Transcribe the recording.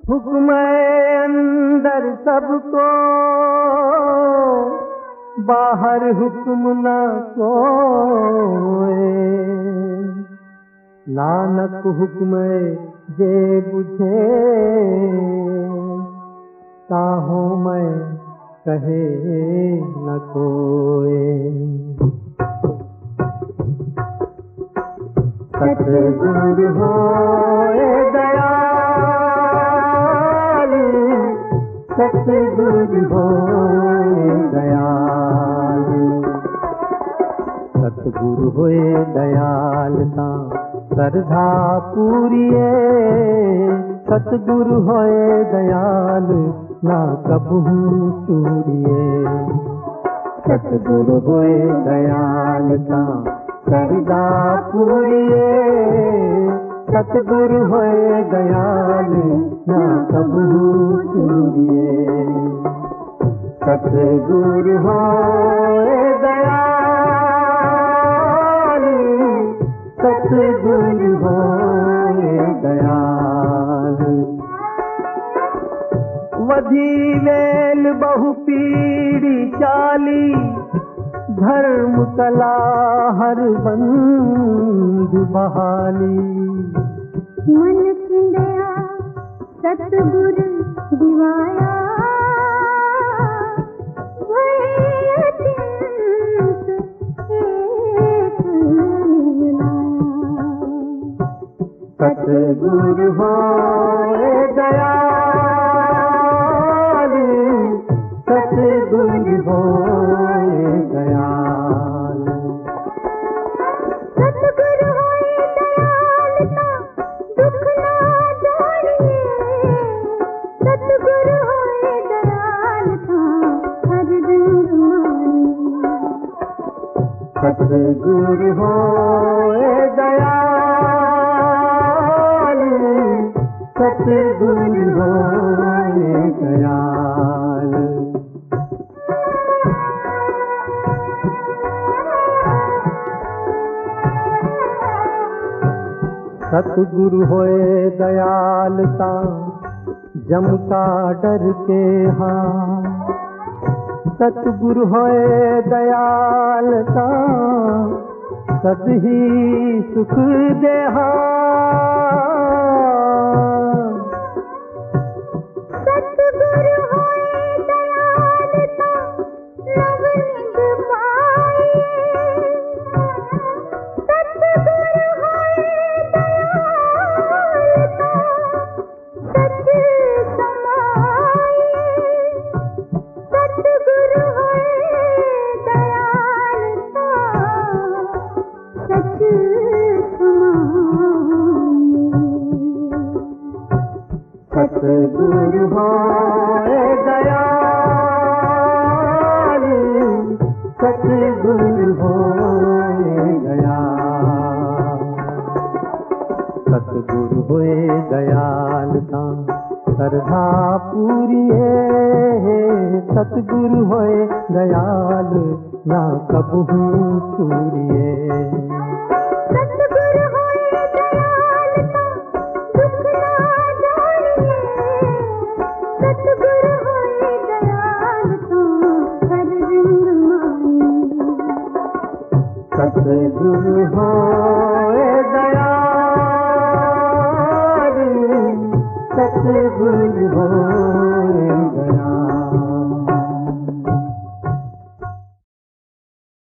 हुक्म अंदर सबको, बाहर हुक्म न कोई। नानक हुक्म जे बुझे, ताहू मैं कहे न कोई। सतगुरु होए दयाल, सतगुरु होए दयाल। सतगुरु होए दयाल ता सरधा पूरिए। सतगुरु होए दयाल ना कबहू चूरिए। सतगुरु होए दयाल ता सरधा पूरिए। सतगुरु होए दयाल ना कबहू चूरिए। सतगुरु होए दयाल, सतगुरु होए दयाल। वधी वेल बहु पीड़ी चाली, धर्म कला हर बंद बहाली। मन किंदया सतगुरु दिवाया, सतगुरु होए दयाल, सतगुरु होए दयाल। सतगुरु होए दयाल ता दुख ना जानिए। सतगुरु होए दयाल ता हर रंग मानिए। सतगुरु होए दयाल, सतगुरु होए दयाल। सतगुरु होए दयाल ता जम का डर के हाँ। सतगुरु होए दयाल ता सद ही सुख देहा। सतगुरु होए दयाल ता नव निध पाए। सतगुरु होए दयाल ता सच समाए। सतगुरु होए दयाल ता सच सतगुरु होए दयाल, सतगुरु होए दयाल। सतगुरु होए दयाल ता सरधा पूरिए। सतगुरु होए दयाल ना कबहू चूरिए। सतगुरु होए दयाल ता दुख ना जानिए। सतगुरु होए दयाल ता हर रंग मानिए। सतगुरु होए दयाल, सतगुरु होए